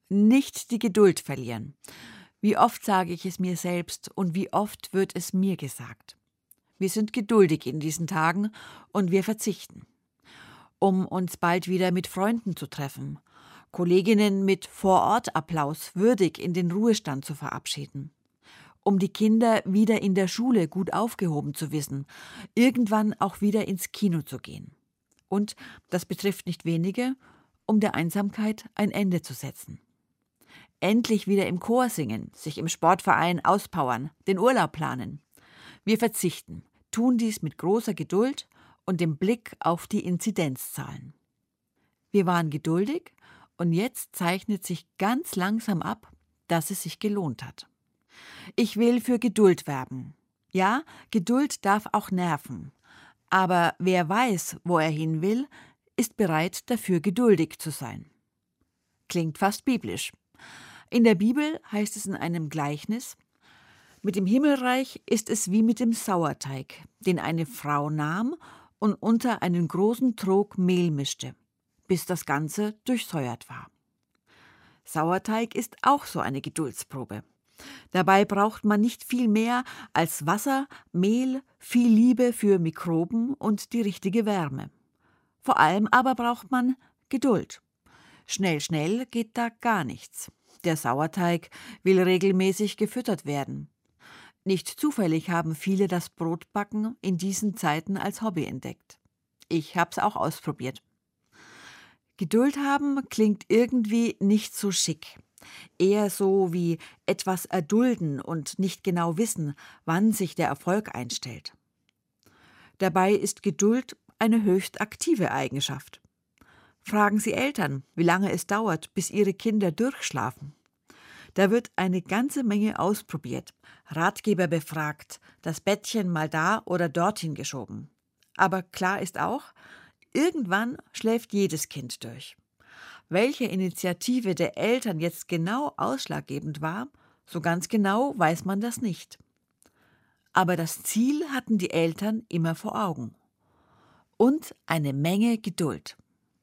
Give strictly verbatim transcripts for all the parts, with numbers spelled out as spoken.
Nicht die Geduld verlieren. Wie oft sage ich es mir selbst und wie oft wird es mir gesagt. Wir sind geduldig in diesen Tagen und wir verzichten. Um uns bald wieder mit Freunden zu treffen, Kolleginnen mit Vorortapplaus würdig in den Ruhestand zu verabschieden, um die Kinder wieder in der Schule gut aufgehoben zu wissen, irgendwann auch wieder ins Kino zu gehen. Und, das betrifft nicht wenige, um der Einsamkeit ein Ende zu setzen. Endlich wieder im Chor singen, sich im Sportverein auspowern, den Urlaub planen. Wir verzichten, tun dies mit großer Geduld und dem Blick auf die Inzidenzzahlen. Wir waren geduldig und jetzt zeichnet sich ganz langsam ab, dass es sich gelohnt hat. Ich will für Geduld werben. Ja, Geduld darf auch nerven. Aber wer weiß, wo er hin will, ist bereit, dafür geduldig zu sein. Klingt fast biblisch. In der Bibel heißt es in einem Gleichnis: Mit dem Himmelreich ist es wie mit dem Sauerteig, den eine Frau nahm und unter einen großen Trog Mehl mischte, bis das Ganze durchsäuert war. Sauerteig ist auch so eine Geduldsprobe. Dabei braucht man nicht viel mehr als Wasser, Mehl, viel Liebe für Mikroben und die richtige Wärme. Vor allem aber braucht man Geduld. Schnell, schnell geht da gar nichts. Der Sauerteig will regelmäßig gefüttert werden. Nicht zufällig haben viele das Brotbacken in diesen Zeiten als Hobby entdeckt. Ich hab's auch ausprobiert. Geduld haben klingt irgendwie nicht so schick. Eher so wie etwas erdulden und nicht genau wissen, wann sich der Erfolg einstellt. Dabei ist Geduld eine höchst aktive Eigenschaft. Fragen Sie Eltern, wie lange es dauert, bis ihre Kinder durchschlafen. Da wird eine ganze Menge ausprobiert, Ratgeber befragt, das Bettchen mal da oder dorthin geschoben. Aber klar ist auch, irgendwann schläft jedes Kind durch. Welche Initiative der Eltern jetzt genau ausschlaggebend war, so ganz genau weiß man das nicht. Aber das Ziel hatten die Eltern immer vor Augen. Und eine Menge Geduld.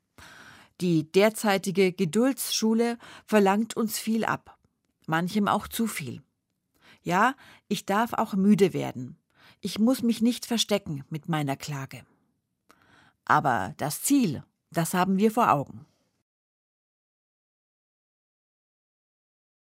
Die derzeitige Geduldsschule verlangt uns viel ab, manchem auch zu viel. Ja, ich darf auch müde werden. Ich muss mich nicht verstecken mit meiner Klage. Aber das Ziel, das haben wir vor Augen.